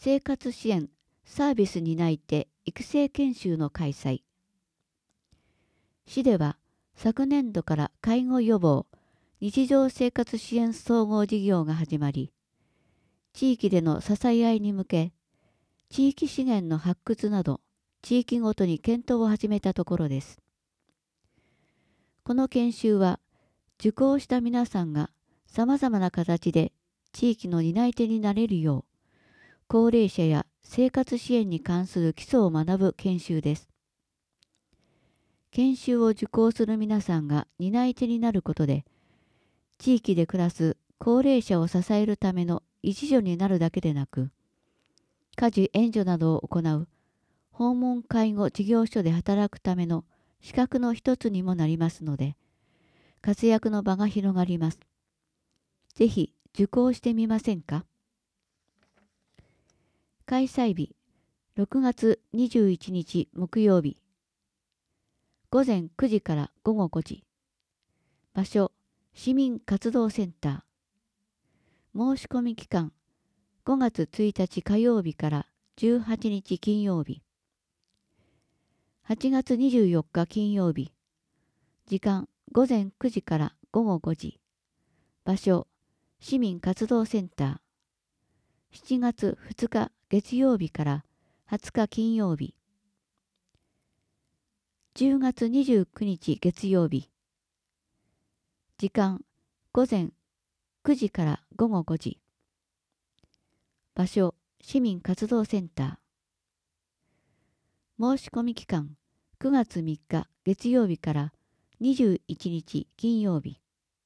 生活支援サービス担い手育成研修の開催。市では昨年度から介護予防、日常生活支援総合事業が始まり、地域での支え合いに向け、地域資源の発掘など、地域ごとに検討を始めたところです。この研修は、受講した皆さんが様々な形で地域の担い手になれるよう、高齢者や生活支援に関する基礎を学ぶ研修です。研修を受講する皆さんが担い手になることで、地域で暮らす高齢者を支えるための一助になるだけでなく、家事援助などを行う訪問介護事業所で働くための資格の一つにもなりますので、活躍の場が広がります。ぜひ受講してみませんか。開催日、6月21日木曜日、午前9時から午後5時。場所、市民活動センター。申し込み期間、5月1日火曜日から18日金曜日。8月24日金曜日。時間、午前9時から午後5時。場所、市民活動センター。7月2日月曜日から20日金曜日。10月29日月曜日。時間、午前9時から午後5時。場所、市民活動センター。申し込み期間、9月3日月曜日から21日金曜日。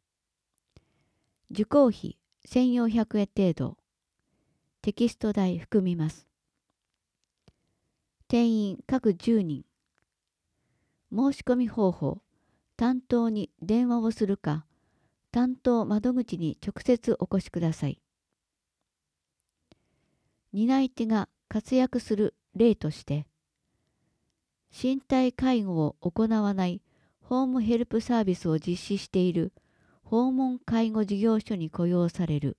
受講費1400円程度。テキスト代含みます。定員各10人。申し込み方法、担当に電話をするか、担当窓口に直接お越しください。担い手が活躍する例として、身体介護を行わないホームヘルプサービスを実施している訪問介護事業所に雇用される。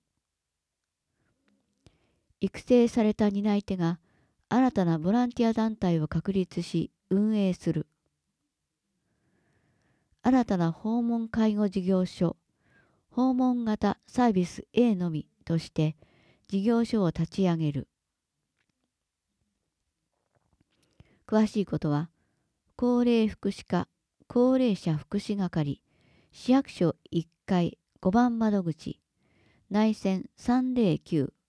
育成された担い手が新たなボランティア団体を確立し運営する。新たな訪問介護事業所、訪問型サービス A のみとして事業所を立ち上げる。詳しいことは、高齢福祉課高齢者福祉係市役所1階5番窓口内線309